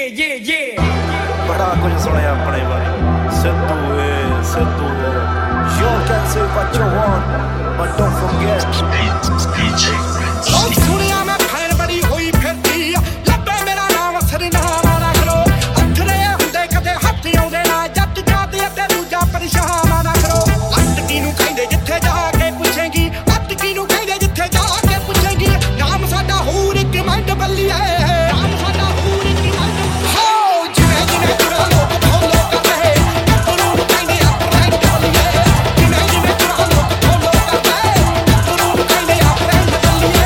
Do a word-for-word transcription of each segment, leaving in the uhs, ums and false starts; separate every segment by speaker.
Speaker 1: बड़ा कुछ सुने अपने बारे सिद्धू है Sidhu you can say what you want but don't forget
Speaker 2: सुनिया मैं फैन बड़ी हुई फिरती लब्बे मेरा नाम सरनाम ना करो अथरे हुंदे कदे हत्थ आउंदे ना जट जात अते दूजा परेशान ना करो अटकी नु कहंदे जिथे जा के पुछेंगी अटकी नु कहंदे जिथे जा के पुछेंगी नाम साडा हूर एक मंड बल्लिए नाम साडा हूर एक मंड हो जिने जिने तुरा लोग फॉलो कर रहे तुरू कहंदे अपने बल्लिए जिने जिने तुरा लोग फॉलो कर रहे तुरू कहंदे अपने बल्लिए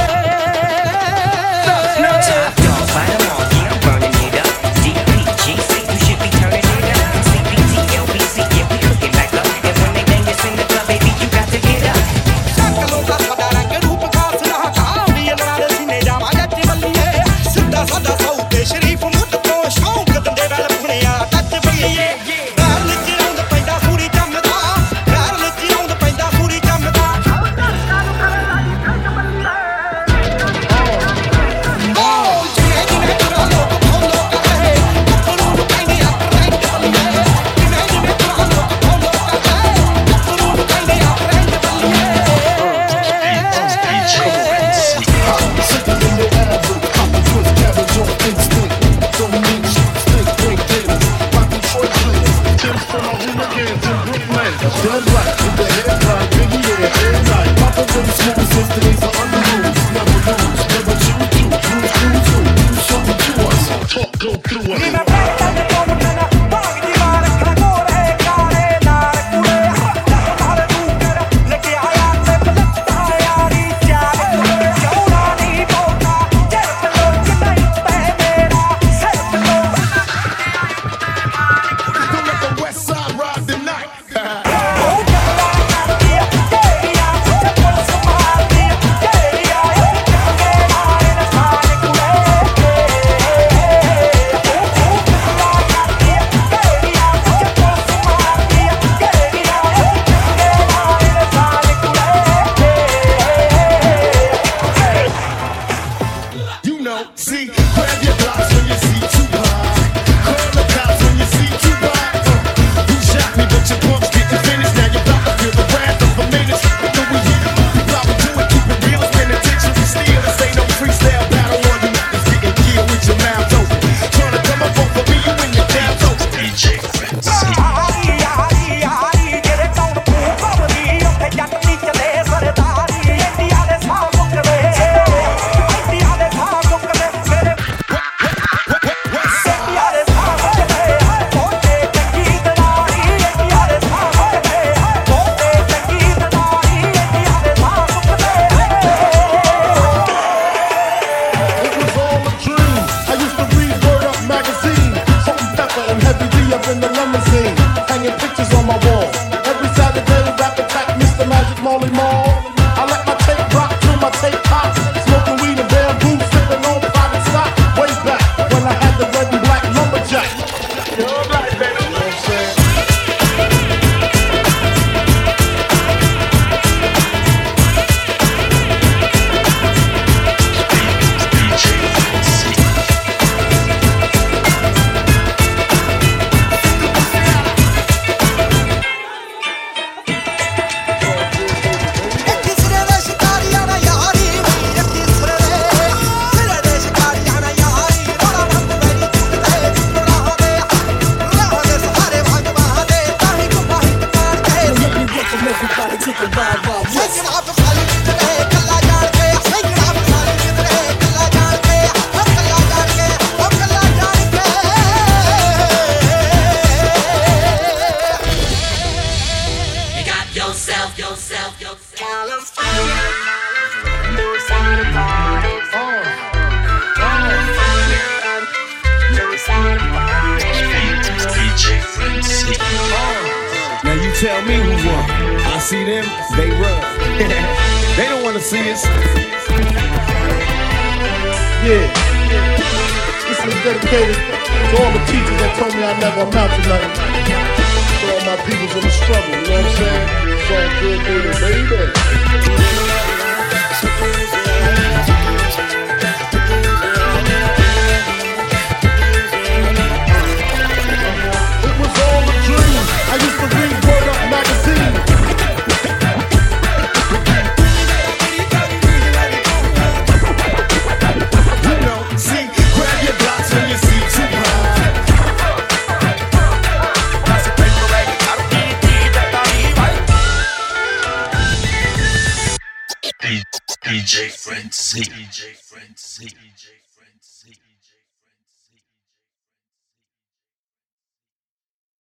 Speaker 3: Now you tell me who won. I see them, they run. They don't want to see us.
Speaker 4: Yeah. This is dedicated to all the teachers that told me I never amount to nothing. To all my peoples in the struggle, you know what I'm saying? It's all good, baby, baby.
Speaker 5: D J Frenzy. D J Frenzy. D J